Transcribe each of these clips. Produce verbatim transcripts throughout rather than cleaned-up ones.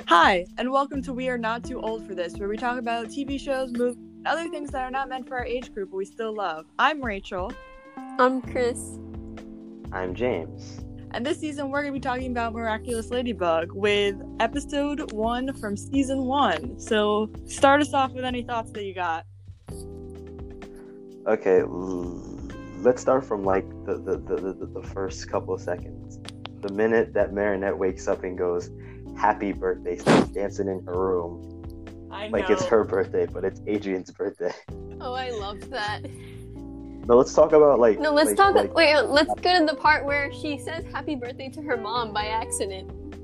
Hi, and welcome to We Are Not Too Old for This, where we talk about T V shows, movies, and other things that are not meant for our age group but we still love. I'm Rachel. I'm Chris. I'm James. And this season we're going to be talking about Miraculous Ladybug with episode one from season one. So start us off with any thoughts that you got. Okay, l- let's start from like the, the, the, the, the first couple of seconds. The minute that Marinette wakes up and goes, "Happy birthday," starts dancing in her room. I know. Like it's her birthday, but it's Adrian's birthday. Oh, I loved that. No, let's talk about like. No, let's like, talk. Like, wait, let's go to the part where she says "Happy birthday" to her mom by accident.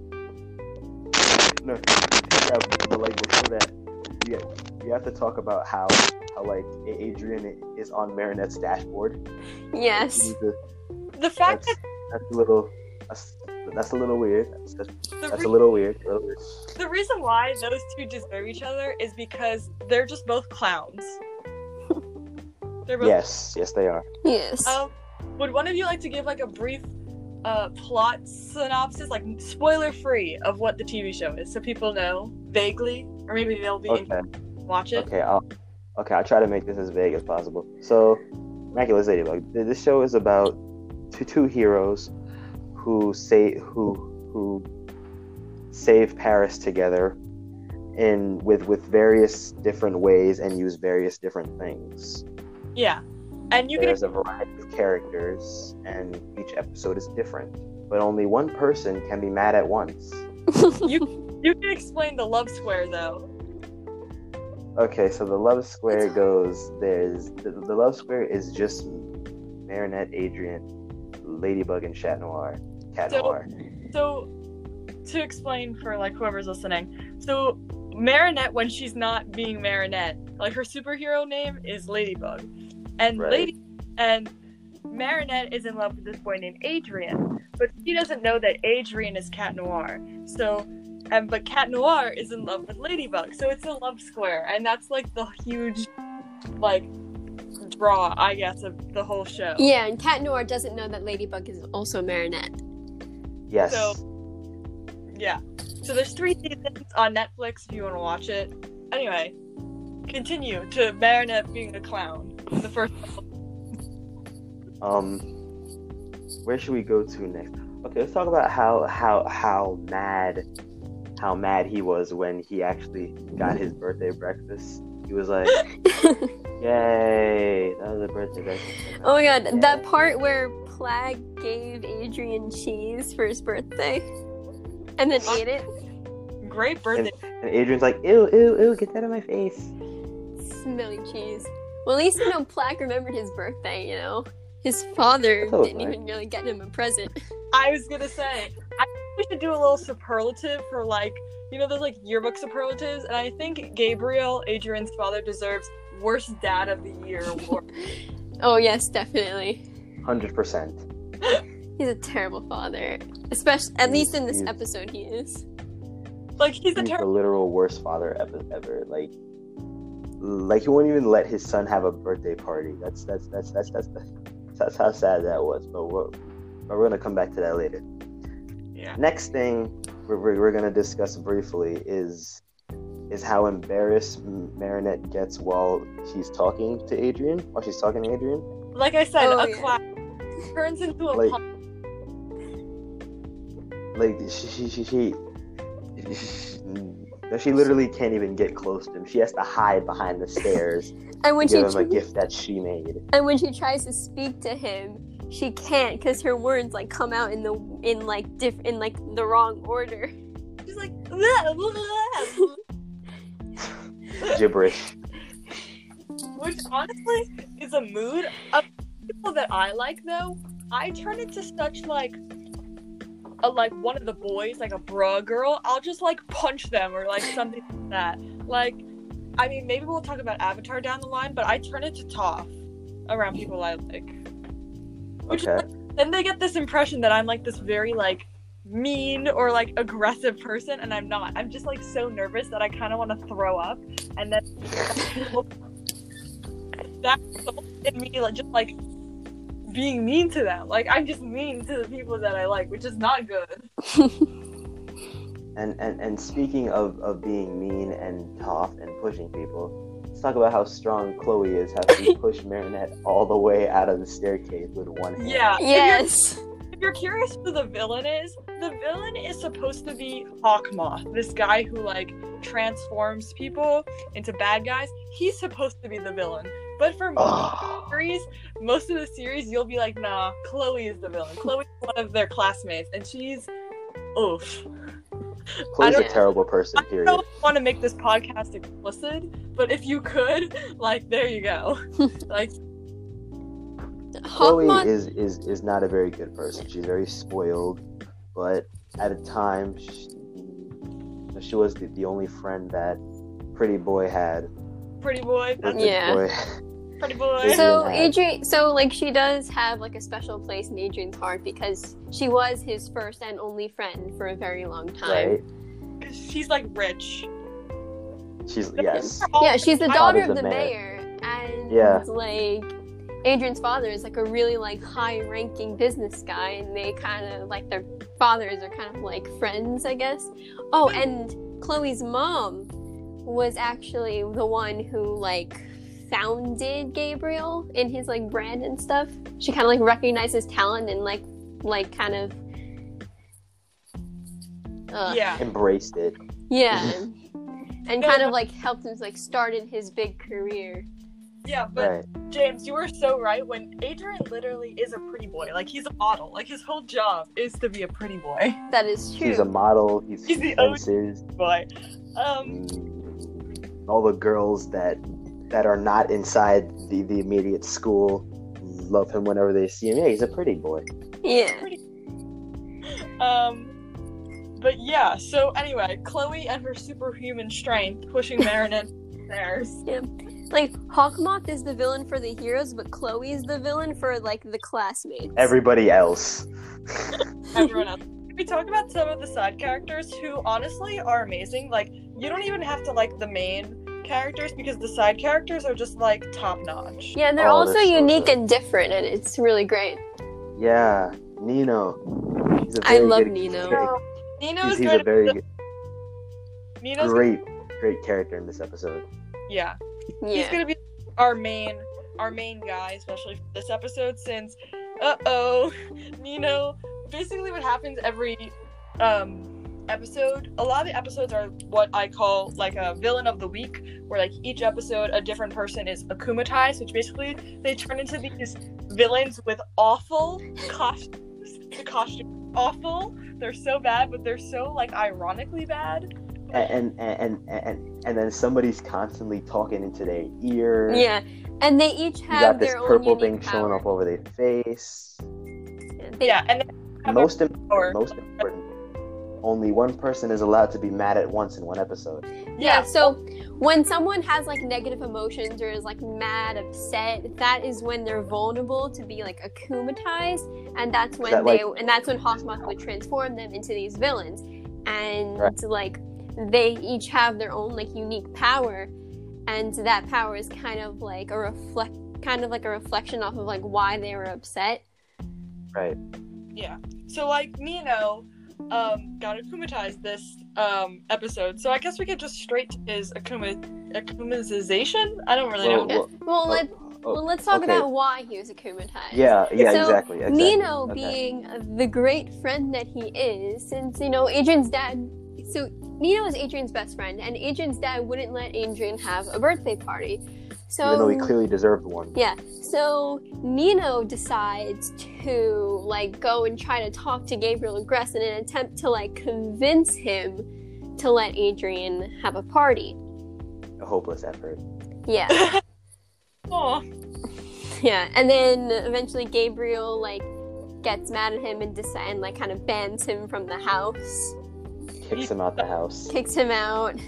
No, yeah, but like before that, yeah, we have to talk about how how like Adrian is on Marinette's dashboard. Yes. To, The fact that's, that that's a little. That's, that's a little weird. That's, that's, the, that's re- a little weird. A little weird. the reason why those two deserve each other is because they're just both clowns. They're both Yes, yes, they are. Yes. Um, would one of you like to give like a brief uh, plot synopsis, like spoiler free, of what the T V show is, so people know vaguely, or maybe they'll be Okay. watch it? Okay, I'll okay. I'll try to make this as vague as possible. So, Miraculous Ladybug. th- This show is about two two heroes who say who who save Paris together in with with various different ways and use various different things. Yeah, and you can There's a variety of characters, and each episode is different. But only one person can be mad at once. you you can explain the love square though. Okay, so the love square goes. There's the, the love square is just Marinette, Adrian, Ladybug, and Chat Noir. Cat So- Noir. So, to explain for like whoever's listening, so Marinette, when she's not being Marinette, like her superhero name is Ladybug, and Right. Lady and Marinette is in love with this boy named Adrian, but she doesn't know that Adrian is Cat Noir. So, and but Cat Noir is in love with Ladybug, so it's a love square, and that's like the huge, like, draw, I guess, of the whole show. Yeah, and Cat Noir doesn't know that Ladybug is also Marinette. Yes. So, yeah. So there's three seasons on Netflix if you want to watch it. Anyway, continue to Marinette being a clown. The first. Um, where should we go to next? Okay, let's talk about how how how mad how mad he was when he actually got his birthday breakfast. He was like, "Yay, that was a birthday breakfast." Oh my god, Yeah. that part where Plague gave Adrian cheese for his birthday, and then ate it. Great birthday. And Adrian's like, "Ew, ew, ew, get that out of my face." Smelly cheese. Well, at least you know Plague remembered his birthday. You know, his father That's always didn't nice. even really get him a present. I was gonna say, I think we should do a little superlative for like, you know, those like yearbook superlatives, and I think Gabriel, Adrian's father, deserves worst dad of the year award. Oh yes, definitely. Hundred percent. He's a terrible father. Especially, at least in this He's- episode, he is. Like he's a He's the terrible. literal worst father ever. Ever. Like, like he won't even let his son have a birthday party. That's that's that's that's that's that's how sad that was. But we're but we're gonna come back to that later. Yeah. Next thing we're, we're, we're gonna discuss briefly is is how embarrassed Marinette gets while she's talking to Adrian. While she's talking to Adrian, Like I said, Oh, a yeah. clown turns into a Like- punk. like she she she she, she, she literally can't even get close to him. She has to hide behind the stairs And when to she give him a tr- gift that she made. and when she tries to speak to him, she can't because her words like come out in the in like diff in like the wrong order. She's like, "Blah, blah, blah." Gibberish. Which honestly is a mood of people that I like though. I turn into such like a like one of the boys, like a bra girl. I'll just like punch them or like something like that. Like, I mean, maybe we'll talk about Avatar down the line, but I turn into Toph around people I like. Which is, Okay. like, then they get this impression that I'm like this very like mean or like aggressive person, and I'm not. I'm just like so nervous that I kind of want to throw up, and then that results in me like just like being mean to them. Like I'm just mean to the people that I like, which is not good. And and, and speaking of, of being mean and tough and pushing people, let's talk about how strong Chloe is, how she pushed Marinette all the way out of the staircase with one hand. Yeah. Yes. If you're curious who the villain is, the villain is supposed to be Hawkmoth, this guy who like transforms people into bad guys. He's supposed to be the villain. But for most of the series, most of the series, you'll be like, nah, Chloe is the villain. Chloe's one of their classmates, and she's oof. Chloe's I a don't- terrible person, I period. don't want to make this podcast explicit, but if you could, like, there you go. Like, Chloe Hawkmoth. is, is, is not a very good person. She's very spoiled, but at a time, she, she was the, the only friend that Pretty Boy had. pretty boy, that's Pretty Yeah. Boy. pretty boy. Adrian So had. Adrian, so like she does have like a special place in Adrian's heart because she was his first and only friend for a very long time. Right? She's like rich. She's, yes. Yeah, she's the I- daughter Father's of the the mayor. mayor, and Yeah. like Adrian's father is like a really like high-ranking business guy, and they kind of like their fathers are kind of like friends, I guess. Oh, and Chloe's mom was actually the one who like founded Gabriel in his like brand and stuff. She kind of like recognized his talent and like like kind of uh, Yeah. Embraced it. yeah, and No, kind no. of like helped him like started his big career. Yeah, but Right. James, you were so right. When Adrian literally is a pretty boy, like he's a model. Like his whole job is to be a pretty boy. That is true. He's a model. He's, He's he the O G. fences. Boy. Um, Mm, all the girls that that are not inside the, the immediate school love him whenever they see him. Yeah, he's a pretty boy. Yeah. um, but yeah. So anyway, Chloe and her superhuman strength pushing Marinette upstairs. Like Hawkmoth is the villain for the heroes, but Chloe is the villain for like the classmates. Everybody else. Everyone else. We talk about some of the side characters who honestly are amazing. Like you don't even have to like the main characters because the side characters are just like top notch. Yeah, and they're Oh, also they're so unique good. and different, and it's really great. Yeah, Nino. He's a I very love good Nino. character. Nino He's, is he's going a very to good, Nino's great, great character in this episode. yeah. He's Yeah. gonna be our main our main guy, especially for this episode, since uh oh, Nino. Basically, what happens every um episode. A lot of the episodes are what I call like a villain of the week, where like each episode a different person is akumatized, which basically they turn into these villains with awful costumes. The costumes are awful. They're so bad, but they're so like ironically bad. And and and and, and then somebody's constantly talking into their ear. Yeah, and they each You have got this their own purple unique thing showing power. up over their face. They- Yeah, and then have Most a important, power. most important. Only one person is allowed to be mad at once in one episode. Yeah, so when someone has like negative emotions or is like mad, upset, that is when they're vulnerable to be like akumatized, and that's when That, they like- and that's when Hawkmoth would transform them into these villains. And Right. like they each have their own like unique power, and that power is kind of like a reflect kind of like a reflection off of like why they were upset. Right. Yeah. So like Nino um got akumatized this um episode. So I guess we could just straight to his akuma akumatization. I don't really Well, know. well, Well, oh, let, oh, well let's talk okay. about why he was akumatized. Yeah, yeah, So, exactly, exactly. Nino, Okay. being the great friend that he is, since, you know, Adrian's dad. So, Nino is Adrian's best friend, and Adrian's dad wouldn't let Adrian have a birthday party. So, Even though he clearly deserved one. yeah, so Nino decides to, like, go and try to talk to Gabriel Agrest in an attempt to, like, convince him to let Adrian have a party. A hopeless effort. Yeah. Aw. Yeah, and then eventually Gabriel like gets mad at him and decide and like kind of bans him from the house, Kicks him out the house. kicks him out,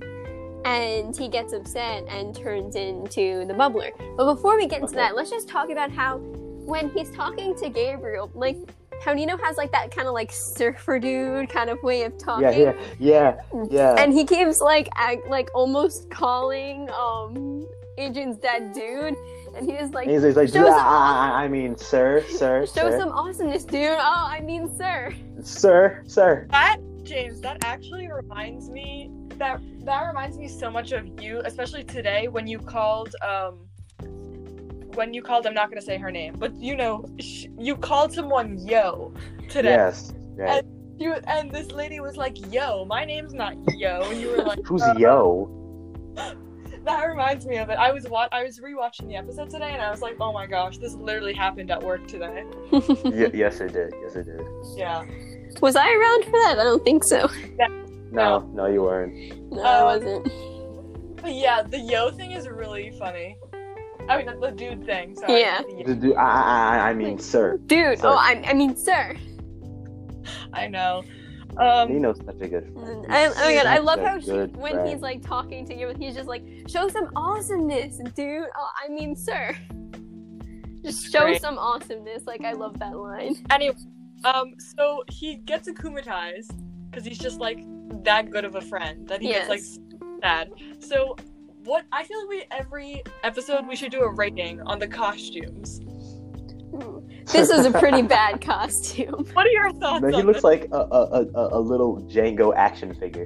and he gets upset and turns into the bubbler. But before we get into Okay. that, let's just talk about how when he's talking to Gabriel, like how Nino has like that kind of like surfer dude kind of way of talking. Yeah, yeah, yeah, yeah. And he keeps like act, like almost calling um Adrian's dad dude, and he was like, And he's, he's like, show some "Ah, I mean, sir, sir, show sir, some awesomeness, dude. Oh, I mean, sir. sir, sir. That James, that actually reminds me that that reminds me so much of you, especially today when you called um when you called I'm not gonna say her name, but you know sh- you called someone yo today. Yes. Right. And you and this lady was like, "Yo, my name's not Yo," and you were like, Who's uh, yo? That reminds me of it. I was wa- I was rewatching the episode today, and I was like, "Oh my gosh, this literally happened at work today." Y- yes, it did. Yes, it did. Yeah. Was I around for that? I don't think so. No, no, you weren't. No, I Um, wasn't. But yeah, the yo thing is really funny. I mean, the, the dude thing. Sorry. Yeah. The yo- The dude- I, I, I I mean, sir. Dude, Sir. oh, I, I mean, sir. I know. Um, Nino's such a good friend. I, oh my god, I Such love a how she, good when friend. he's like talking to you, he's just like, show some awesomeness, dude. Oh, I mean, sir. Just show Great. some awesomeness. Like, I love that line. Anyway, um, so he gets akumatized because he's just like that good of a friend that he Yes. gets like sad. So, what I feel like we every episode we should do a rating on the costumes. This is a pretty bad costume. What are your thoughts? No, he on looks this? like a, a, a, a little Django action figure.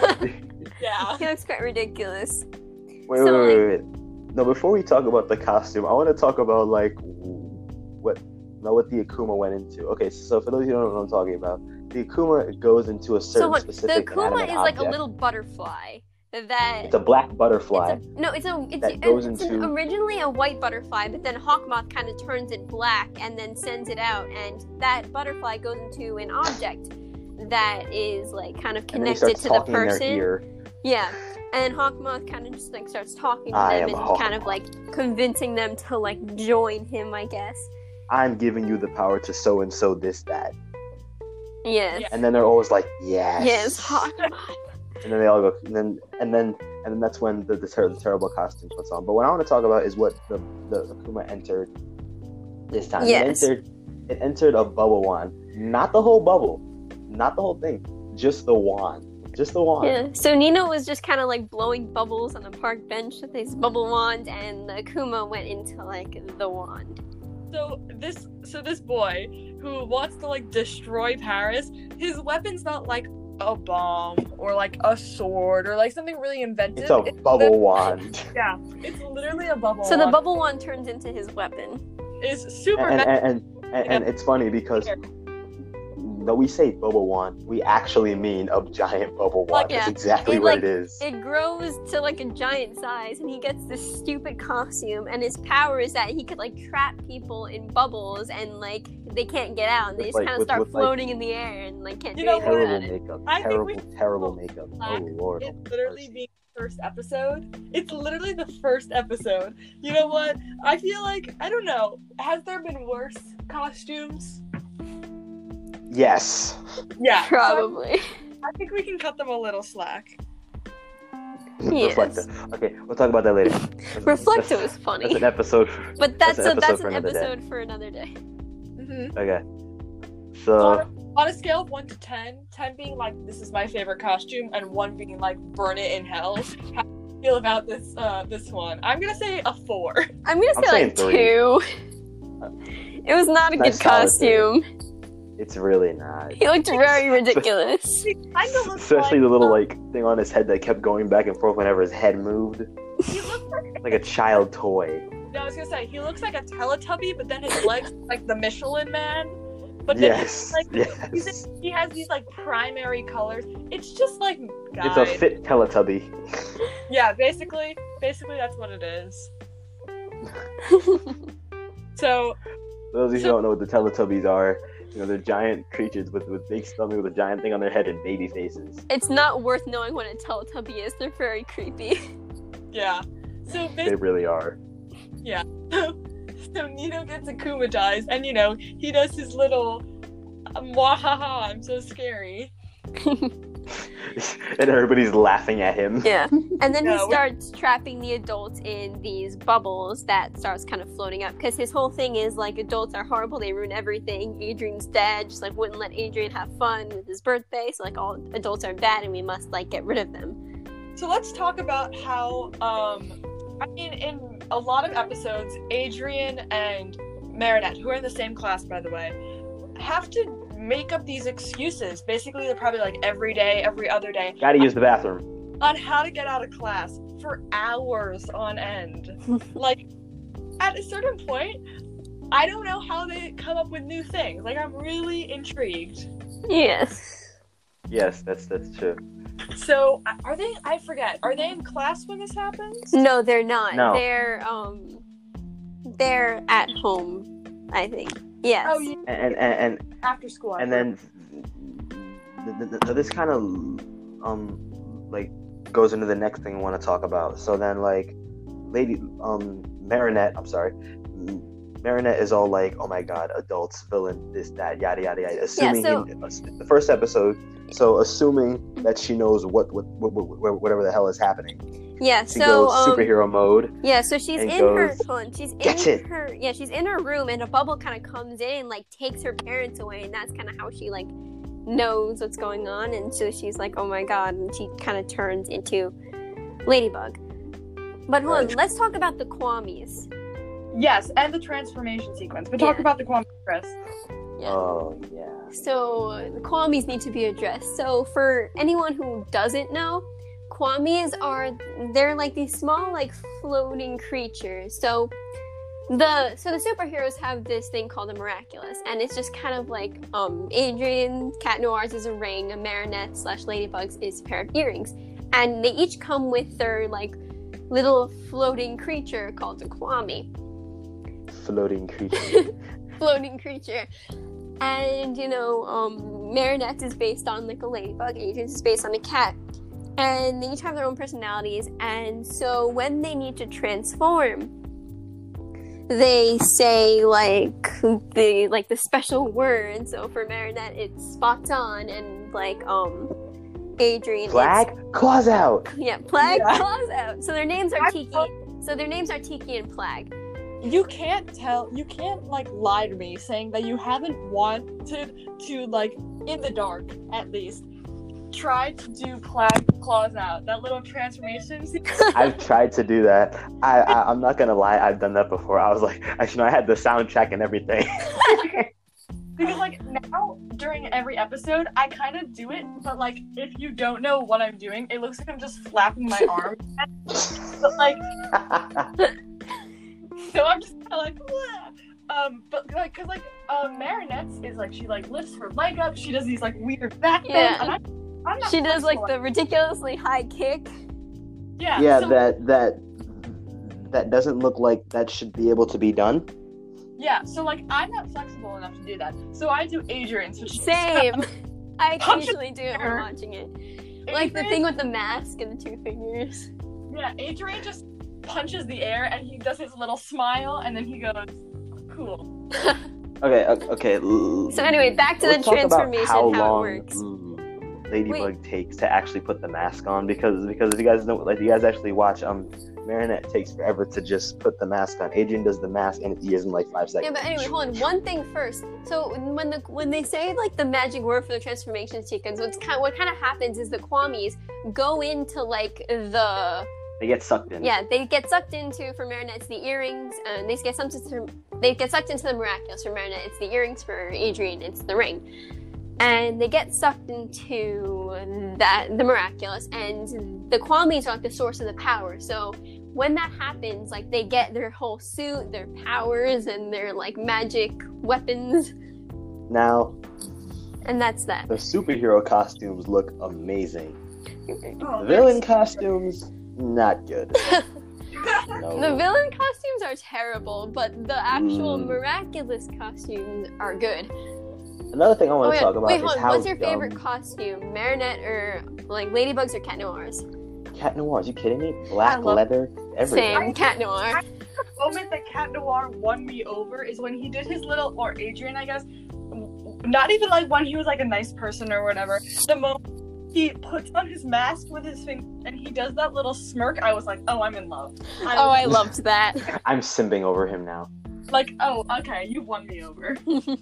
Yeah. He looks quite ridiculous. Wait, So, wait, wait, wait. No, before we talk about the costume, I want to talk about like what, no, what the Akuma went into. Okay, so for those of you who don't know what I'm talking about, the Akuma goes into a certain So what? The specific Akuma inanimate is like a object. little butterfly that. It's a black butterfly. It's a, no, it's a it's, that a, goes it's into- an, originally a white butterfly, but then Hawkmoth kind of turns it black and then sends it out, and that butterfly goes into an object that is like kind of and then he connected starts to the talking in their person. ear. Yeah, and Hawkmoth kind of just like starts talking to I them am and kind of Hawkmoth. like convincing them to like join him, I guess. I'm giving you the power to so and so this that, Yes. Yeah. and then they're always like, yes, Yes, Hawkmoth. and then they all go, and then and then and then that's when the the, ter- the terrible costume puts on. But what I want to talk about is what the the Akuma entered this time. Yes. It entered it entered a bubble wand, not the whole bubble, not the whole thing, just the wand, just the wand. Yeah. So Nino was just kind of like blowing bubbles on the park bench with his bubble wand, and the Akuma went into like the wand. So this so this boy who wants to like destroy Paris, his weapon's not like a bomb or like a sword or like something really inventive. It's a bubble lit- wand. Yeah, it's literally a bubble. So the wand. bubble wand turns into his weapon. is super. and, me- and, and, and, and it's funny because no, we say bubble wand, we actually mean a giant bubble wand. Like, That's yeah. exactly It, what like, it is. It grows to like a giant size, and he gets this stupid costume. And his power is that he could like trap people in bubbles, and like they can't get out, and they With, just like- kind of with- start with, like- floating in the air and like can't You do know anything what? about Terrible it. makeup. I think Terrible, we- terrible makeup. Black. Oh lord. It's literally the first episode. It's literally the first episode. You know what? I feel like I don't know. Has there been worse costumes? Yes. Yeah, so Probably. I think we can cut them a little slack. Yes. Reflective. Okay, we'll talk about that later. That's- Reflective that's- is funny, That's an episode. For, but that's, that's an a that's episode an for another day. episode for another day. Mm-hmm. okay. on, So a, on a scale of one to ten, ten being like this is my favorite costume, and one being like burn it in hell. How do you feel about this? Uh, this one? I'm gonna say a four. I'm gonna I'm say saying like three. two. It was not a Nice good solid costume. it's really not. He looked very ridiculous. He kind of looks Especially like, the little um, like thing on his head that kept going back and forth whenever his head moved, He looks like like a child toy. no, I was gonna say he looks like a Teletubby, but then his legs are like the Michelin Man. But then Yes. like he's Yes. he has these like primary colors. It's just like guys. It's a fit Teletubby. Yeah, basically, basically that's what it is. So For those of you So- who don't know what the Teletubbies are, you know, they're giant creatures with, with big stomach with a giant thing on their head and baby faces. It's not worth knowing what a Teletubby is. They're very creepy. yeah, so They really are. so Nino gets akumatized, and you know he does his little mwahaha, I'm so scary. And everybody's laughing at him. Yeah. And then he No, we- starts trapping the adults in these bubbles that starts kind of floating up. Because his whole thing is like adults are horrible, they ruin everything. Adrian's dad just like wouldn't let Adrian have fun with his birthday. So like all adults are bad and we must like get rid of them. So let's talk about how um I mean in a lot of episodes, Adrian and Marinette, who are in the same class by the way, have to make up these excuses. Basically, they're probably like every day, every other day, Gotta use the bathroom. on how to get out of class for hours on end. Like, at a certain point, I don't know how they come up with new things. Like, I'm really intrigued. Yes. Yes, that's that's true. So, are they, I forget, are they in class when this happens? No, they're not. No. They're um they're at home, I think. Yes. Oh, yeah, And and and, after school. and then th- th- th- this kind of um like goes into the next thing I want to talk about. So then like lady um Marinette, I'm sorry. Marinette is all like, oh my god, adults, villain, this, that, yada yada yada. Assuming so- he, the first episode, so assuming that she knows what what, what, what whatever the hell is happening. Yeah, She so goes um, superhero mode. yeah, so she's and in her goes, hold on, she's "Get in it." her yeah, she's in her room and a bubble kind of comes in and like takes her parents away, and that's kind of how she like knows what's going on, and so she's like, oh my god, and she kind of turns into Ladybug. But hold on, Right. let's talk about the Kwamis. Yes, and the transformation sequence. But talk Yeah. about the Kwame Press. Yeah. Oh yeah. So the Kwamis need to be addressed. So for anyone who doesn't know, Kwamis are they're like these small like floating creatures. So the so the superheroes have this thing called the Miraculous, and it's just kind of like um Adrian Cat Noir's is a ring, a Marinette slash Ladybug's is a pair of earrings, and they each come with their like little floating creature called a Kwami. Floating creature. Floating creature. And, you know, um, Marinette is based on, like, a ladybug. Adrian is based on a cat. And they each have their own personalities. And so when they need to transform, they say, like, the, like, the special word. So for Marinette, it's spots on. And, like, um, Adrian, Flag, claws out. it's, yeah, Plag, Yeah. claws out. So their names are I- Tiki. So their names are Tiki and Plag. You can't tell, you can't, like, lie to me saying that you haven't wanted to, like, in the dark, at least, try to do Plague Claws Out. That little transformation sequence. I've tried to do that. I, I I'm not gonna lie. I've done that before. I was like, actually, no, I had the soundtrack and everything. Because, like, now, during every episode, I kind of do it, but, like, if you don't know what I'm doing, it looks like I'm just flapping my arm. But, like, so I'm just kind of like, "Wah." um, but, like, because, like, uh, Marinette's is, like, she, like, lifts her leg up, she does these, like, weird back bends, Yeah. and I, I'm not She does, like, flexible the ridiculously high kick. Yeah, yeah, so, that that that doesn't look like that should be able to be done. yeah, so, like, I'm not flexible enough to do that. So I do Adrian's, which is Same. I Punch occasionally do it when I'm watching it. Like the thing with the mask and the two fingers. Yeah, Adrian just punches the air and he does his little smile and then he goes, cool. Okay, o- okay. l- So anyway, back to let's the talk about transformation, how, how, long it works. mm, Ladybug takes to actually put the mask on, because because if you guys know, like, you guys actually watch, um, Marinette takes forever to just put the mask on. Adrian does the mask and he is in like five Yeah, seconds. but anyway, hold on. One thing first. So when the when they say like the magic word for the transformation sequence, what's kind what kind of happens is the Kwamis go into like the They get sucked in. yeah they get sucked into for Marinette it's the earrings, and they get sucked into they get sucked into the Miraculous for Marinette it's the earrings, for Adrian it's the ring, and they get sucked into that the Miraculous, and the Kwamis are like the source of the power. So when that happens, like they get their whole suit, their powers, and their like magic weapons, Now and that's that. the superhero costumes look amazing. Oh, The villain costumes, not good. No. The villain costumes are terrible, but the actual Mm. miraculous costumes are good. Another thing I want Oh, to yeah. talk about Wait, is hold on. how What's your dumb- favorite costume? Marinette or like Ladybugs or Cat Noirs? Cat Noir, are you kidding me? Black I love- leather, everything. Same, Cat Noir. The moment that Cat Noir won me over is when he did his little, or Adrian, I guess, not even like when he was like a nice person or whatever. The moment he puts on his mask with his finger and he does that little smirk, I was like, oh, I'm in love. I Oh, was I loved that. I'm simping over him now. like, oh, okay, you won me over.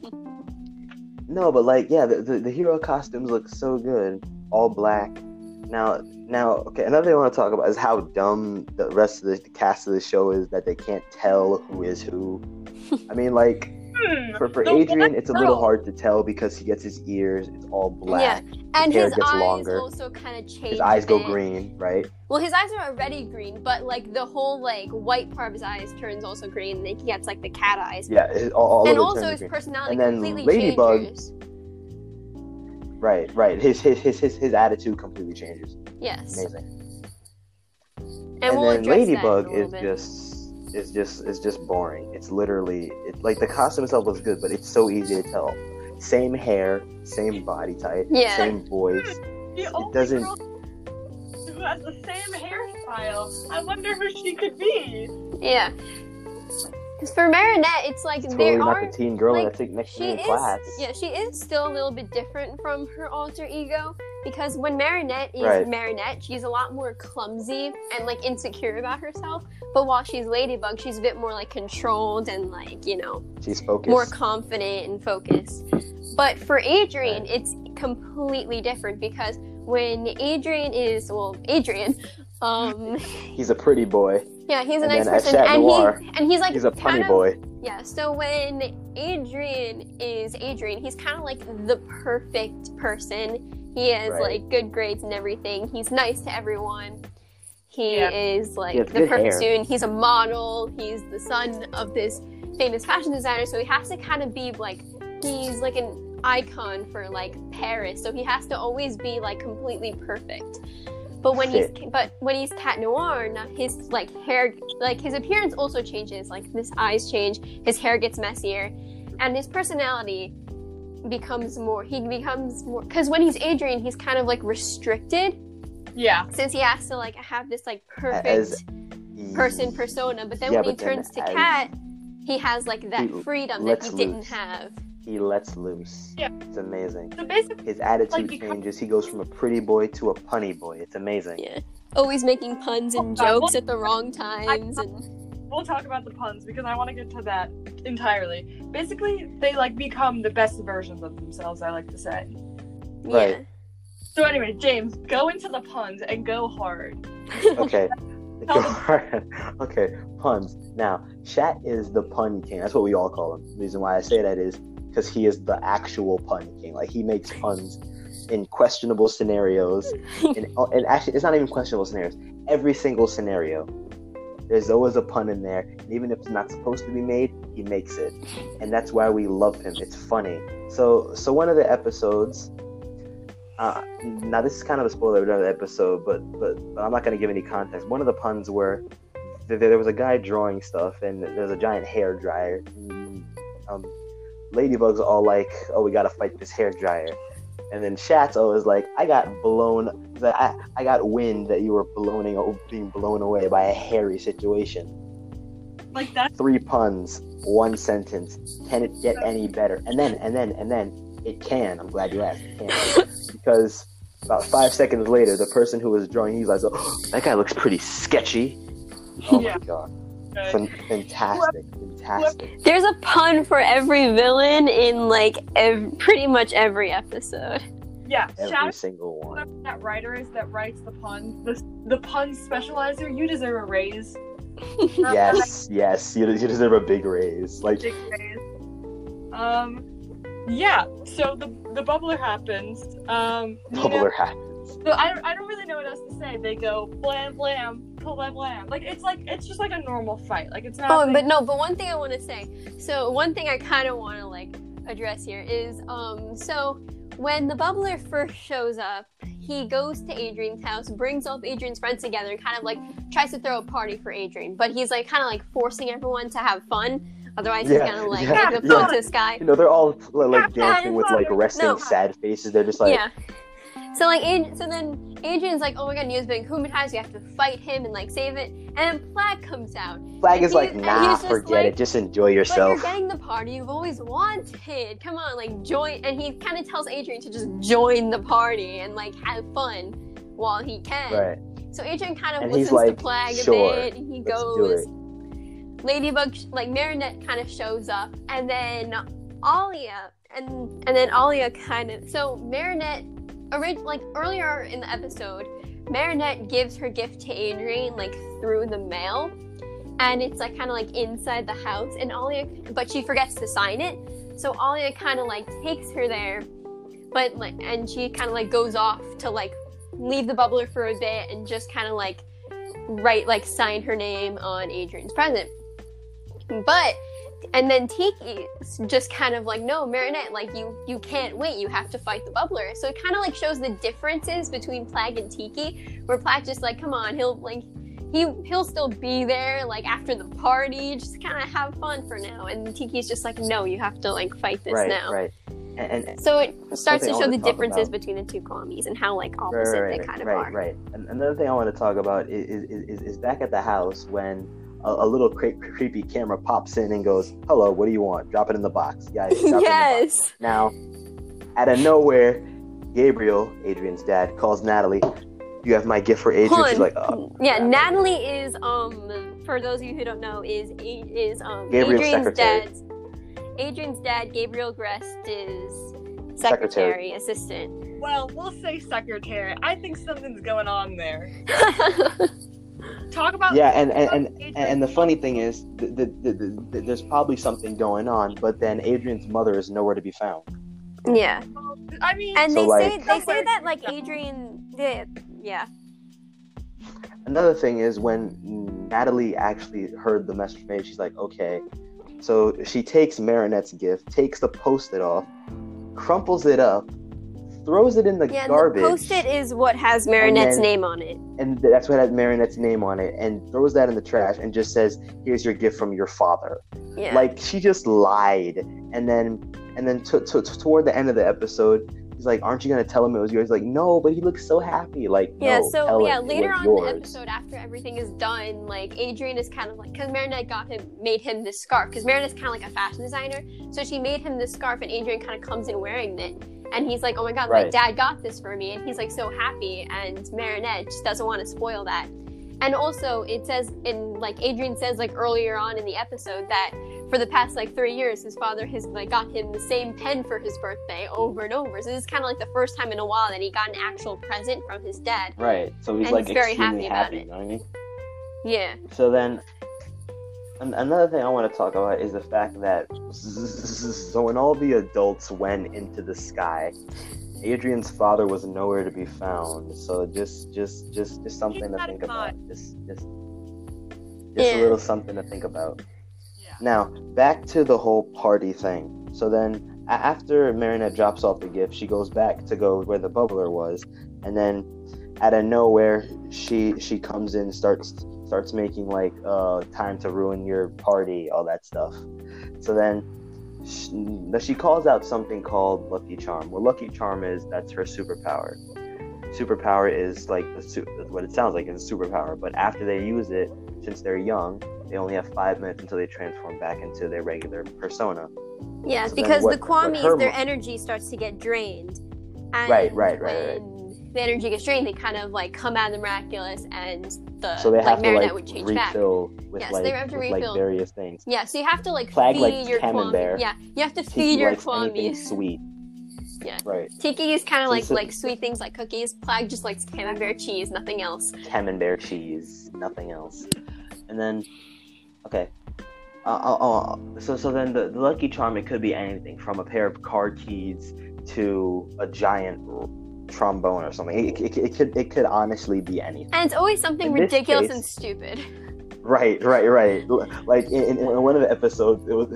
No, but like, yeah, the, the, the hero costumes look so good, all black. Now, now, okay, another thing I want to talk about is how dumb the rest of the cast of the show is, that they can't tell who is who. I mean, like, Hmm, For for the Adrian, one it's a little girl. hard to tell because he gets his ears, it's all black. Yeah, and hair his gets eyes longer. also kind of change. His eyes a go bit. green, right? Well, his eyes are already green, but like the whole like white part of his eyes turns also green. Like he gets like the cat eyes. Yeah, his, all, all And of it also turns his green. personality And then completely Ladybug- changes. Right, right. His his his his, his attitude completely changes. Yes. Amazing. And, And, we'll then address Ladybug that in a is little bit. just is just is just boring. It's literally it, like the costume itself looks good, but it's so easy to tell. Same hair, same body type, Yeah. same voice. The only doesn't- girl who has the same hairstyle. I wonder who she could be. Yeah. Because for Marinette, it's like It's they totally not are. the teen girl like, that I think next to She me in is, class. yeah, she is still a little bit different from her alter ego because when Marinette is Right. Marinette, she's a lot more clumsy and like insecure about herself. But while she's Ladybug, she's a bit more like controlled and like you know She's focused. more confident and focused. But for Adrian, it's completely different because when Adrian is well, Adrian, um, He's a pretty boy. yeah, he's a And nice then at person, Chat and Noir, he and he's like He's a kind punny of, boy. yeah, so when Adrian is Adrian, he's kind of like the perfect person. He has Right. like good grades and everything. He's nice to everyone. He Yeah. is like He has the good perfect hair. student. He's a model. He's the son of this famous fashion designer, so he has to kind of be like he's like an icon for like Paris. So he has to always be like completely perfect. But when Fit. he's but when he's Cat Noir, now his like hair, like his appearance also changes. Like his eyes change, his hair gets messier, and his personality becomes more. He becomes more because when he's Adrian, he's kind of like restricted Yeah. since he has to like have this like perfect As- person persona. But then Yeah, when he but then turns to as- Cat, he has like that He freedom that lets he didn't loose. have. He lets loose. Yeah. It's amazing. So basically, His attitude Like, because- changes. He goes from a pretty boy to a punny boy. It's amazing. Yeah, always making puns and Oh, jokes well, at the wrong times and. we'll talk about the puns because I want to get to that entirely. Basically, they like become the best versions of themselves. I like to say. Right. Yeah. So anyway, James, go into the puns and go hard. Okay. Okay, puns. Now, Shat is the pun king. That's what we all call him. The reason why I say that is because he is the actual pun king. Like, he makes puns in questionable scenarios. and, and actually, it's not even questionable scenarios. Every single scenario, there's always a pun in there. And even if it's not supposed to be made, he makes it. And that's why we love him. It's funny. So, so one of the episodes... Uh, now this is kind of a spoiler of the episode, but, but but I'm not going to give any context. One of the puns were th- there was a guy drawing stuff, and there's a giant hair dryer. And, um, Ladybug's all like, "Oh, we got to fight this hair dryer," and then Shat's always like, "I got blown. I I got wind that you were blown being blown away by a hairy situation." Like that. Three puns, one sentence. Can it get any better? And then and then and then it can. I'm glad you asked. It can. Because about five seconds later, the person who was drawing, he's like, "Oh, that guy looks pretty sketchy." Oh Yeah. my god, Good. Fan- fantastic, fantastic. There's a pun for every villain in like ev- pretty much every episode. Yeah. Every Shout out single to one. whoever that writer is that writes the puns. The the pun specializer. You deserve a raise. Yes, yes, you, you deserve a big raise. Like, Big raise. Um. Yeah. So the the bubbler happens. Um. you know- bubbler happens. So I, I don't really know what else to say. They go blam blam blam blam. Like it's like it's just like a normal fight. Like it's not. Oh, but no, but one thing I want to say. So one thing I kind of want to like address here is um so when the bubbler first shows up, he goes to Adrian's house, brings all of Adrian's friends together, and kind of like tries to throw a party for Adrian. But he's like kind of like forcing everyone to have fun. Otherwise, Yeah, he's gonna like yeah, give the yeah. phone to this guy. You know, they're all like dancing with like resting No. sad faces. They're just like, Yeah. So like, Ad- so then Adrian's like, "Oh my god, Neo's being hypnotized. You have to fight him and like save it." And then Flag comes out. Flag And is like, he's- and nah, he's just forget like, it. Just enjoy But yourself. you're getting the party you've always wanted. Come on, like join. And he kind of tells Adrian to just join the party and like have fun while he can. Right. So Adrian kind of And he's listens like, to Flag "Sure, a bit, and he let's do goes. it." Ladybug, like Marinette, kind of shows up, and then Alia, and and then Alia kind of. So Marinette, orig- like earlier in the episode, Marinette gives her gift to Adrian like through the mail, and it's like kind of like inside the house, and Alia, but she forgets to sign it, so Alia kind of like takes her there, but like, and she kind of like goes off to like leave the bubbler for a bit and just kind of like write like sign her name on Adrian's present. But and then Tiki just kind of like, no, Marinette, like you you can't wait, you have to fight the bubbler. So it kind of like shows the differences between Plagg and Tiki, where Plagg just like, come on, he'll like he he'll still be there like after the party, just kind of have fun for now. And Tiki's just like, no, you have to like fight this right, now. Right. And, and so it starts to show the to differences about. between the two Kwamis and how like opposite right, right, they kind of right, are. Right, right. And another thing I want to talk about is is, is, is back at the house when a, a little cre- creepy camera pops in and goes, "Hello, what do you want? Drop it in the box, guys." Yes. Now, out of nowhere, Gabriel, Adrian's dad, calls Natalie. You have my gift for Adrian. Hold She's like, oh. Yeah, Natalie is um for those of you who don't know is is um Gabriel's Adrian's secretary. dad's Adrian's dad, Gabriel Grest, is secretary, Secretary. assistant. Well, we'll say secretary. I think something's going on there. Talk about Yeah, and and, and, and the funny thing is, the, the, the, the, there's probably something going on, but then Adrian's mother is nowhere to be found. Yeah. I mean, And So, they like- say they say that like Adrian did. Yeah. Another thing is when Natalie actually heard the message made, she's like, okay. So she takes Marinette's gift, takes the post-it off, crumples it up, throws it in the Yeah, garbage. and the post-it is what has Marinette's then- name on it. And that's what had Marinette's name on it, and throws that in the trash and just says, here's your gift from your father. Yeah. Like, she just lied. And then and then t- t- t- toward the end of the episode, he's like, aren't you going to tell him it was yours? Like, no, but he looks so happy. Like, Yeah, no, so tell yeah, him it later was on yours. in the episode, after everything is done, like Adrian is kind of like, because Marinette got him, made him this scarf, because Marinette's kind of like a fashion designer, so she made him this scarf, and Adrian kind of comes in wearing it, and he's like, oh my god, my Right. dad got this for me, and he's like so happy, and Marinette just doesn't want to spoil that. And also, it says in like Adrian says like earlier on in the episode that for the past like three years, his father has like got him the same pen for his birthday over and over. So this is kind of like the first time in a while that he got an actual present from his dad. Right. So he's And like he's very extremely happy about happy, it. you know what I mean? Yeah. So then, an- another thing I want to talk about is the fact that so when all the adults went into the sky, Adrian's father was nowhere to be found. So just, just, just, just something He's to not think in about. mind. Just, just, just Yeah. a little something to think about. Yeah. Now, back to the whole party thing. So then, a- after Marinette drops off the gift, she goes back to go where the bubbler was, and then, out of nowhere, she she comes in, starts starts making like uh time to ruin your party, all that stuff. So then, she, she calls out something called Lucky Charm. What Lucky Charm is, that's her superpower. Superpower is like the su- what it sounds like is a superpower, but after they use it, since they're young, they only have five minutes until they transform back into their regular persona. Yeah, So then because what- the what Kwamis, her their mo- energy starts to get drained. And Right, right, right, right. when the energy gets drained, they kind of like come out of the miraculous, and the So they like have to Marinette like would change back. refill with Yeah, so like, they have to with, refill. like various things. Yeah, so you have to like Plagg feed likes your Camembert. Kwami. Yeah, you have to Tiki feed your likes anything Kwamis. sweet. Yeah. Right. Tiki is kind of So like it's a- like sweet things like cookies. Plagg just likes Camembert cheese, nothing else. Camembert cheese, nothing else. And then, okay. Uh, uh, uh, so so then the, the Lucky Charm, it could be anything from a pair of car keys to a giant trombone or something. It, it, it could it could honestly be anything. And it's always something In this ridiculous case- and stupid. Right, right, right. Like in, in one of the episodes, it was,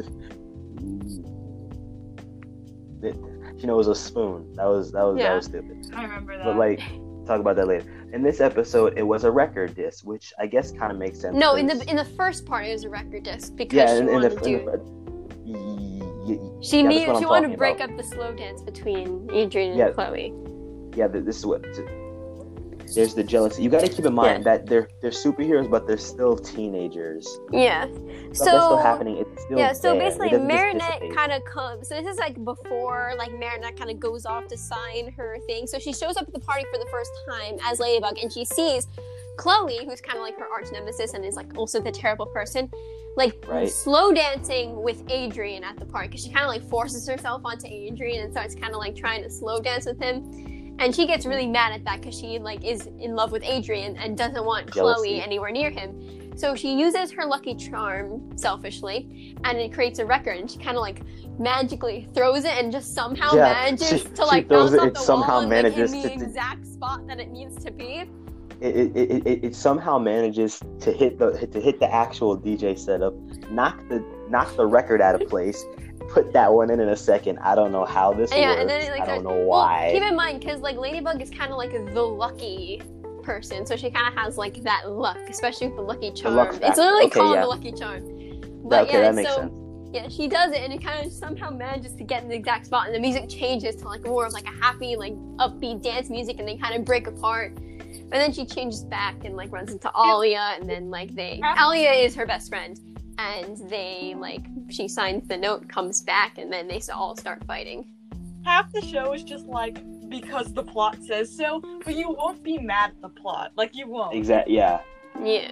it, you know, it was a spoon. That was that was Yeah. that was stupid. I remember that. But like, talk about that later. In this episode, it was a record disc, which I guess kind of makes sense. No, in 'cause- the in the first part it was a record disc because yeah, she in, in wanted the, to do. in the y- y- She yeah, that's needed. what I'm She wanted talking to break about. up the slow dance between Adrian and Yeah. Chloe. yeah, th- this is what. There's the jealousy. You got to keep in mind that they're they're superheroes, but they're still teenagers. Yeah. Stuff So that's still happening. It's still yeah. So there. It basically, doesn't just Marinette dissipate. kind of comes. So this is like before like Marinette kind of goes off to sign her thing. So she shows up at the party for the first time as Ladybug, and she sees Chloe, who's kind of like her arch nemesis and is like also the terrible person, like Right. slow dancing with Adrian at the party because she kind of like forces herself onto Adrian and starts kind of like trying to slow dance with him. And she gets really mad at that because she like is in love with Adrian and doesn't want Jealousy. Chloe anywhere near him. So she uses her lucky charm selfishly, and it creates a record. And she kind of like magically throws it, and just somehow Yeah, manages she- to she like throws bounce it, off it the somehow wall and like, manages in the to- to- exact spot that it needs to be. It it, it, it it somehow manages to hit the to hit the actual D J setup, knock the knock the record out of place, put that one in in a second. I don't know how this Yeah, works. and then it, like, I don't starts- know why. Well, keep in mind, because like Ladybug is kind of like the lucky person, so she kind of has like that luck, especially with the lucky charm. luck It's factor. literally Okay, called yeah. the lucky charm. Yeah, But okay, yeah, that makes so sense. yeah, she does it, and it kind of somehow manages to get in the exact spot, and the music changes to like more of like a happy, like upbeat dance music, and they kind of break apart. And then she changes back and like runs into Alia, and then like they Alia is her best friend, and they like she signs the note, comes back, and then they all start fighting. Half the show is just like because the plot says so, but you won't be mad at the plot. Like you won't. Exactly. Yeah. Yeah.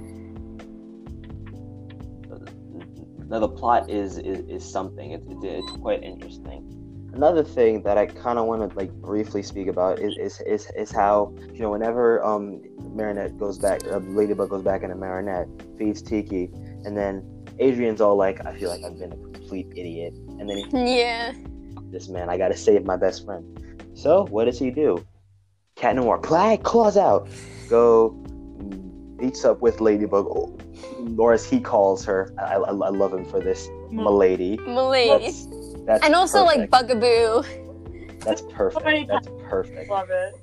Now the plot is is, is something. It's, it's it's quite interesting. Another thing that I kind of want to like briefly speak about is, is is is how, you know, whenever um Marinette goes back, uh, Ladybug goes back into Marinette, feeds Tiki, and then Adrian's all like, I feel like I've been a complete idiot, and then he, Yeah. this man, I gotta save my best friend. So what does he do? Cat Noir, play, claws out, go beats up with Ladybug, or, or as he calls her. I, I, I love him for this, Milady. Milady. That's, that's And also like perfect. Bugaboo. That's perfect. That's perfect. Love it.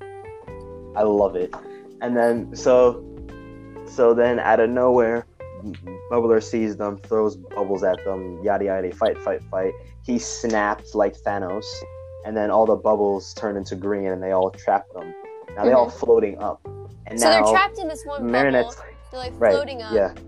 I love it. And then so so then out of nowhere, Bubbler sees them, throws bubbles at them, yada yada, fight, fight, fight. He snaps like Thanos, and then all the bubbles turn into green, and they all trap them. Now they're all floating up, and So now they're trapped in this one Marinette's bubble. They're like right, floating up. yeah.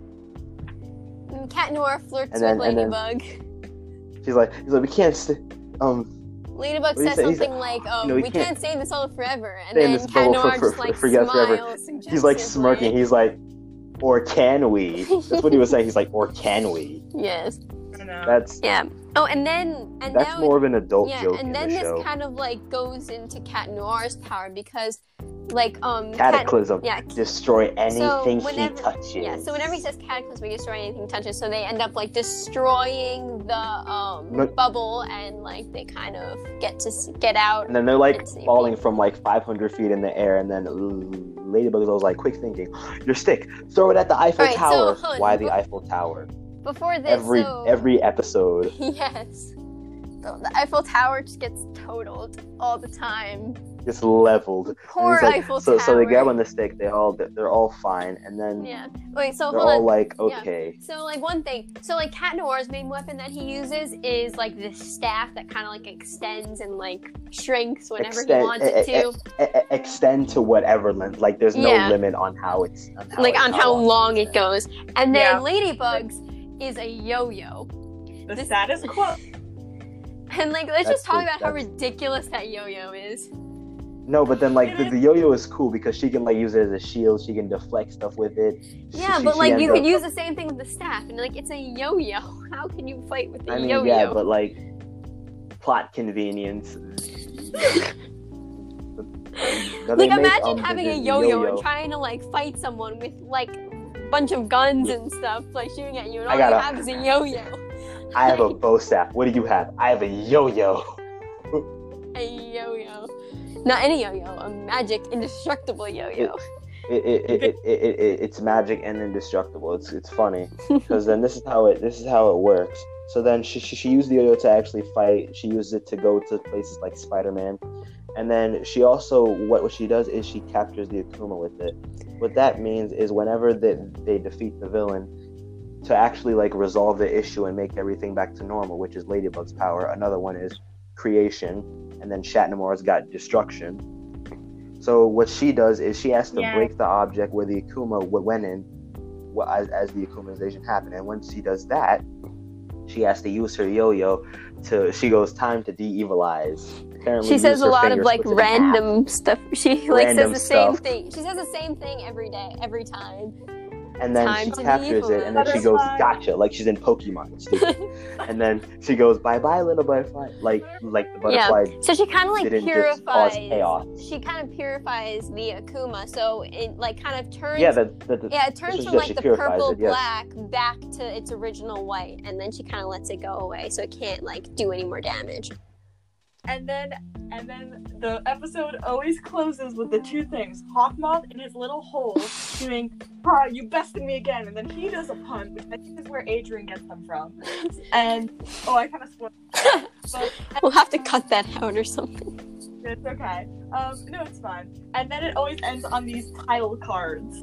And Cat Noir flirts And then- with and then- Ladybug. She's like, he's like, we can't, st- um, Ladybug What do you says say? He's something like, "Oh, you know, we we can't can't stay in this all forever." And stay in then this Cat bubble Noir for- for- just like for- forget forever. smiles. he's like suggestively. smirking. He's like, or can we? That's what he was saying. He's like, or can we? Yes. I don't know. That's Yeah. Oh, and then and that's now more of an adult yeah, joke and in then the this show. kind of like goes into Cat Noir's power because, like, um, Cat- Cataclysm. yeah. Destroy anything whenever- he touches. Yeah, so whenever he says cataclysm, we destroy anything touches, so they end up like destroying the um But- bubble, and like they kind of get to s- get out. And then they're like and save falling people. from like five hundred feet in the air, and then uh, Ladybug is always like, quick thinking, your stick, throw it at the Eiffel Alright, so, Tower. hold on, Why the bef- Eiffel Tower? Before this, Every so... every episode. yes, the, the Eiffel Tower just gets totaled all the time. Just leveled. And Poor it's like- Eiffel so, Tower. so they grab on the stick. They all they're all fine, and then Yeah. Wait. So they're hold all on. like, Yeah. okay. So like one thing, so like Cat Noir's main weapon that he uses is like this staff that kind of like extends and like shrinks whenever Extend- he wants it eh, eh, to, E- e- extend to whatever length. Like there's no Yeah. limit on how it's on how like it's- on how long it's it goes. And then Yeah. Ladybug's is a yo-yo. The This- status quo. And like let's That's just talk the- about how that's- ridiculous that yo-yo is. No, but then like It the, is- the yo-yo is cool because she can like use it as a shield. She can deflect stuff with it. She- Yeah, she- but she like ends you up- could use the same thing with the staff, and like it's a yo-yo. How can you fight with a I mean, yo-yo? yeah, but like plot convenience. Now, they Like make, imagine um, the- having the- a the yo-yo and trying to like fight someone with like a bunch of guns Yeah. and stuff, like shooting at you, and I all gotta- you have is a yo-yo. I have a bow staff. What do you have? I have a yo-yo. A yo-yo. Not any yo-yo, a magic indestructible yo-yo. It, it, it, it, it, it, it's magic and indestructible. It's it's funny because then this is how it this is how it works. So then she, she she used the yo-yo to actually fight. She used it to go to places like Spider-Man, and then she also what what she does is she captures the Akuma with it. What that means is whenever they they defeat the villain, to actually like resolve the issue and make everything back to normal, which is Ladybug's power. Another one is creation, and then Shatnermore's got destruction. So what she does is she has to Yeah. break the object where the Akuma w- went in, well, as, as the Akumanization happened. And once she does that, she has to use her yo-yo to. She goes time to de-evilize. Apparently She use says a her lot of fingers, like puts it in half. random stuff. She like Random says the same stuff. thing. She says the same thing every day, every time. and then Time she to be captures evil. it, and then she goes, Butterfly. "Gotcha!" Like she's in Pokemon, stupid. And then she goes, "Bye bye, little butterfly." Like like the butterfly. So she kind of like Didn't just cause purifies. chaos. She kind of purifies the Akuma, so it like kind of turns. Yeah, that, that, that yeah, it turns is from just- like she the purifies purple it, yes. black back to its original white, and then she kind of lets it go away, so it can't like do any more damage. And then, and then the episode always closes with the two things: Hawkmoth in his little hole doing, "Ah, you bested me again," and then he does a pun, which I think is where Adrian gets them from. And oh, I kind of spoiled that, but We'll have to cut that out or something. it's okay. Um, no, it's fine. And then it always ends on these title cards.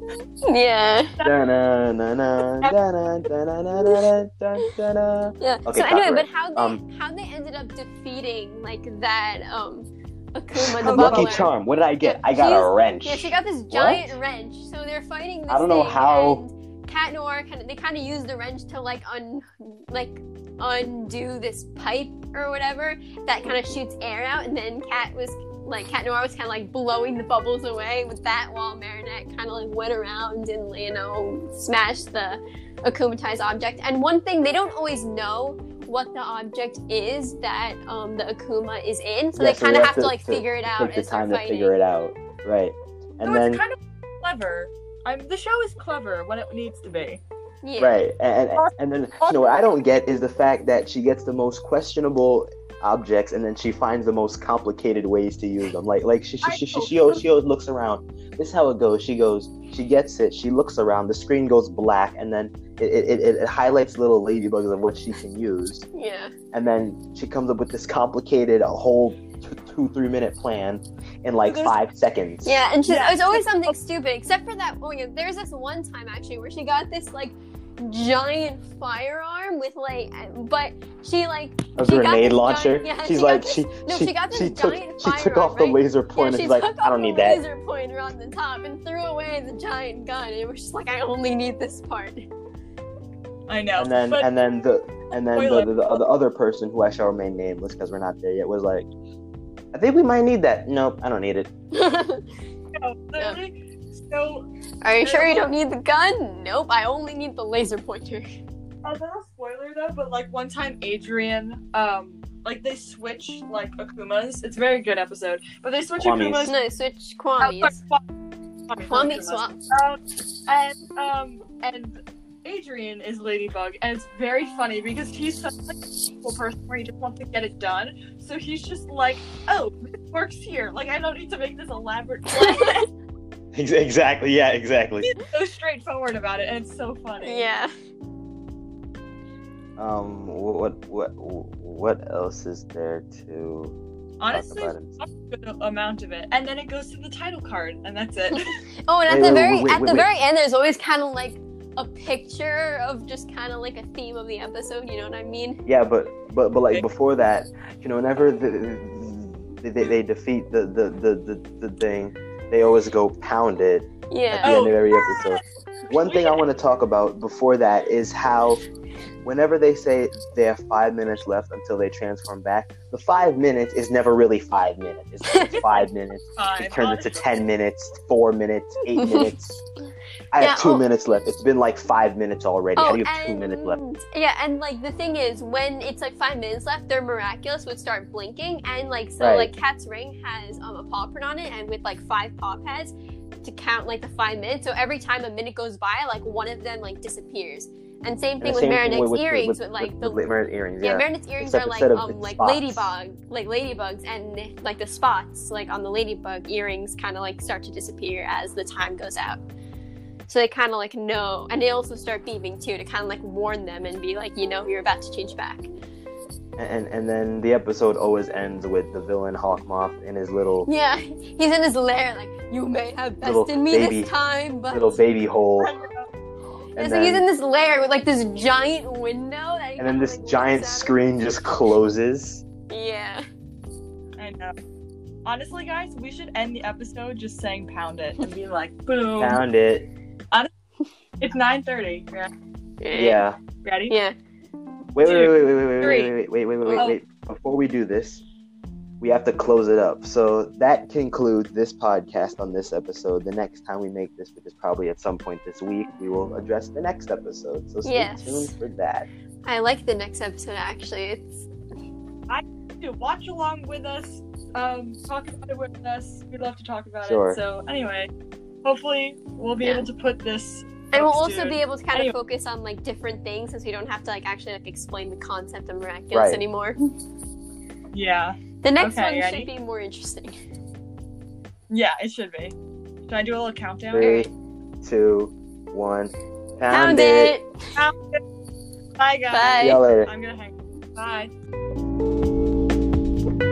Yeah. Da-na, na-na, da-na, da-na, na-na, da-na, da-na. Yeah. Okay, so anyway, copyright. but how they Um, how they ended up defeating like that um Akuma the How Lucky bubbler. Charm. What did I get? Yeah, I got a she's- wrench. Yeah, she got this giant wrench. So they're fighting this I don't know thing, how- and Cat Noir kind of they kind of use the wrench to like un like undo this pipe or whatever that kind of shoots air out, and then Cat was like Cat Noir was kind of like blowing the bubbles away with that, while Marinette kind of like went around and you know smashed the akumatized object. And one thing they don't always know what the object is that um, the Akuma is in, so Yeah, they so kind we of have have to, to- like to figure it out Take the as they're time to fighting. figure it out. Right. And So then it's kind of clever. I'm, the show is clever when it needs to be. Yeah. right. And, and and then you know what I don't get is the fact that she gets the most questionable objects and then she finds the most complicated ways to use them. Like like she she she, she, she, always, she always looks around. This is how it goes. She goes, she gets it, she looks around, the screen goes black, and then it it, it, it highlights little ladybugs of what she can use. Yeah. And then she comes up with this complicated, a whole two, two three minute plan in like There's- five seconds. Yeah, and she, Yeah. it was always something stupid, except for that. Oh, yeah, there's this one time actually where she got this like giant firearm with like, but she like A she got grenade this launcher. giant- yeah, She's she like got this- she no, she, she got this she took giant she took firearm, off the right? laser Yeah, point and she she's like, took I don't off need the that. laser pointer on the top and threw away the giant gun. And it was just like, I only need this part. I know. And then but and then the and then the, Spoiler. the, the, the other person who I shall remain nameless because we're not there yet was like, I think we might need that. Nope, I don't need it. no, literally, so Are you sure you don't need the gun? Nope, I only need the laser pointer. a little spoiler though, but like one time Adrian, um, like they switch like Akumas. It's a very good episode, but they switch Kwamis. Akumas. No, switch Uh, Kwamis. Kwame, Kwami Akumas. swap. Um, and um, and Adrian is Ladybug, and it's very funny because he's such like, a simple person where he just wants to get it done. So he's just like, "Oh, this works here. Like I don't need to make this elaborate plan." Exactly. Yeah. Exactly. He's so straightforward about it, and it's so funny. Yeah. Um. What what what else is there to Honestly, talk about? it's not a good amount of it, and then it goes to the title card, and that's it. Oh, and at Wait, the wait, very wait, wait, at wait, the wait. very end, there's always kind of like a picture of just kind of like a theme of the episode. You know what I mean? Yeah, but but but like before that, you know, whenever the, they, they defeat the the, the the the thing, they always go pound it at Yeah. the end of every episode. One thing I want to talk about before that is how whenever they say they have five minutes left until they transform back, the five minutes is never really five minutes. It's like five minutes. Five. It turns into ten minutes, four minutes, eight minutes. I Yeah, have two oh. minutes left. It's been like five minutes already. How Oh, do you have two minutes left? and yeah, and like the thing is, when it's like five minutes left, their miraculous would start blinking, and like so, Right. like Cat's ring has um, a paw print on it, and with like five paw pads to count like the five minutes. So every time a minute goes by, like one of them like disappears. And same And thing the with same Marinette's with- earrings, with, with, like with, the with Marinette earrings. yeah, Yeah. Marinette's earrings Except are like instead of um its like spots. ladybug, like ladybugs, and like the spots like on the ladybug earrings kind of like start to disappear as the time goes out. So they kind of like know, and they also start beeping too to kind of like warn them and be like, you know, you're about to change back. And and then the episode always ends with the villain Hawkmoth in his little Yeah, he's in his lair, like, you may have Little bested me baby- this time, but little baby hole. Yeah, And so he's then, in this lair with like this giant window that he and then kinda, this like, giant looks out of. screen just closes. Yeah. I know. Honestly, guys, we should end the episode just saying "pound it" and be like, "Boom!" Found it. It's nine thirty. Yeah. Yeah. Ready? Yeah. Wait, wait, Two, wait, wait, wait, wait, three. wait, wait, wait, wait, wait, Oh. wait. Before we do this, we have to close it up. So that concludes this podcast on this episode. The next time we make this, which is probably at some point this week, we will address the next episode. So stay Yes. tuned for that. I like the next episode, actually. It's To watch along with us, um, talk about it with us. We love to talk about Sure. it. So anyway, hopefully we'll be Yeah. able to put this. And we'll up also soon. be able to kind Anyway. of focus on like different things, since we don't have to like actually like explain the concept of miraculous Right. anymore. Yeah, The next Okay, one ready? should be more interesting. yeah, it should be. Should I do a little countdown? Three, two, one. Pound, Found it. it. Bye, guys. Bye. See y'all later. I'm gonna hang. Bye.